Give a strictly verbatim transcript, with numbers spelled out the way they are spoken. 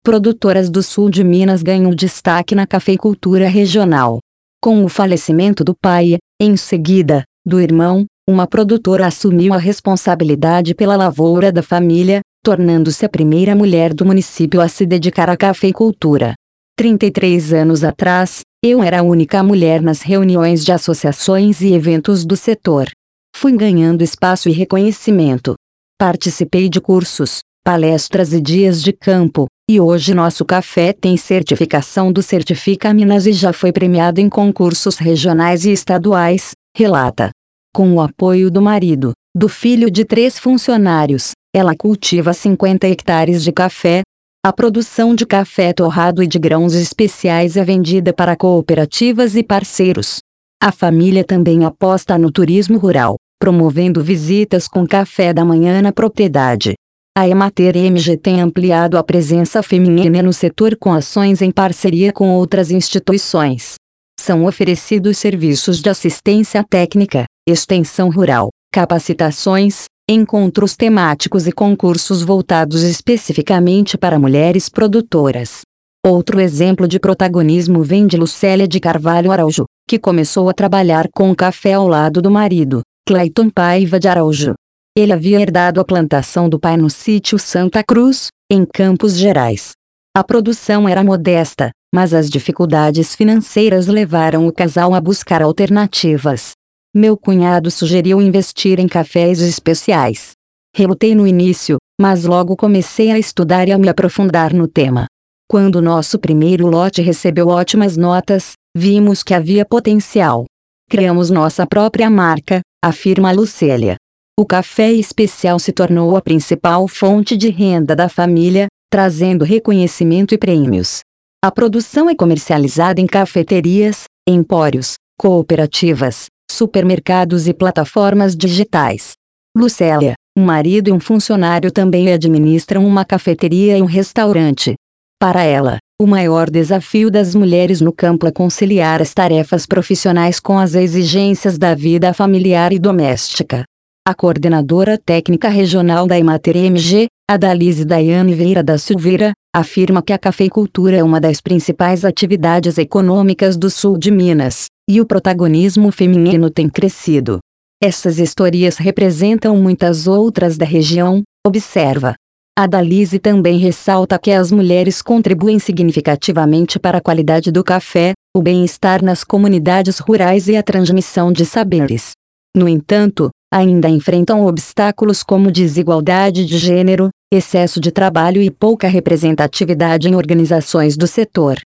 produtoras do sul de Minas ganham destaque na cafeicultura regional. Com o falecimento do pai, em seguida, do irmão, uma produtora assumiu a responsabilidade pela lavoura da família, tornando-se a primeira mulher do município a se dedicar à cafeicultura. trinta e três anos atrás, eu era a única mulher nas reuniões de associações e eventos do setor. Fui ganhando espaço e reconhecimento. Participei de cursos, palestras e dias de campo, e hoje nosso café tem certificação do Certifica Minas e já foi premiado em concursos regionais e estaduais, relata. Com o apoio do marido, do filho de três funcionários, ela cultiva cinquenta hectares de café. A produção de café torrado e de grãos especiais é vendida para cooperativas e parceiros. A família também aposta no turismo rural, promovendo visitas com café da manhã na propriedade. A Emater M G tem ampliado a presença feminina no setor com ações em parceria com outras instituições. São oferecidos serviços de assistência técnica, extensão rural, capacitações, encontros temáticos e concursos voltados especificamente para mulheres produtoras. Outro exemplo de protagonismo vem de Lucélia de Carvalho Araújo, que começou a trabalhar com café ao lado do marido, Clayton Paiva de Araújo. Ele havia herdado a plantação do pai no sítio Santa Cruz, em Campos Gerais. A produção era modesta, mas as dificuldades financeiras levaram o casal a buscar alternativas. Meu cunhado sugeriu investir em cafés especiais. Relutei no início, mas logo comecei a estudar e a me aprofundar no tema. Quando nosso primeiro lote recebeu ótimas notas, vimos que havia potencial. Criamos nossa própria marca, afirma Lucélia. O café especial se tornou a principal fonte de renda da família, trazendo reconhecimento e prêmios. A produção é comercializada em cafeterias, empórios, cooperativas, supermercados e plataformas digitais. Lucélia, um marido e um funcionário também administram uma cafeteria e um restaurante. Para ela, o maior desafio das mulheres no campo é conciliar as tarefas profissionais com as exigências da vida familiar e doméstica. A coordenadora técnica regional da Emater M G, Adalise Daiane Vieira da Silveira, afirma que a cafeicultura é uma das principais atividades econômicas do sul de Minas, e o protagonismo feminino tem crescido. Essas histórias representam muitas outras da região, observa. Adalise também ressalta que as mulheres contribuem significativamente para a qualidade do café, o bem-estar nas comunidades rurais e a transmissão de saberes. No entanto, ainda enfrentam obstáculos como desigualdade de gênero, excesso de trabalho e pouca representatividade em organizações do setor.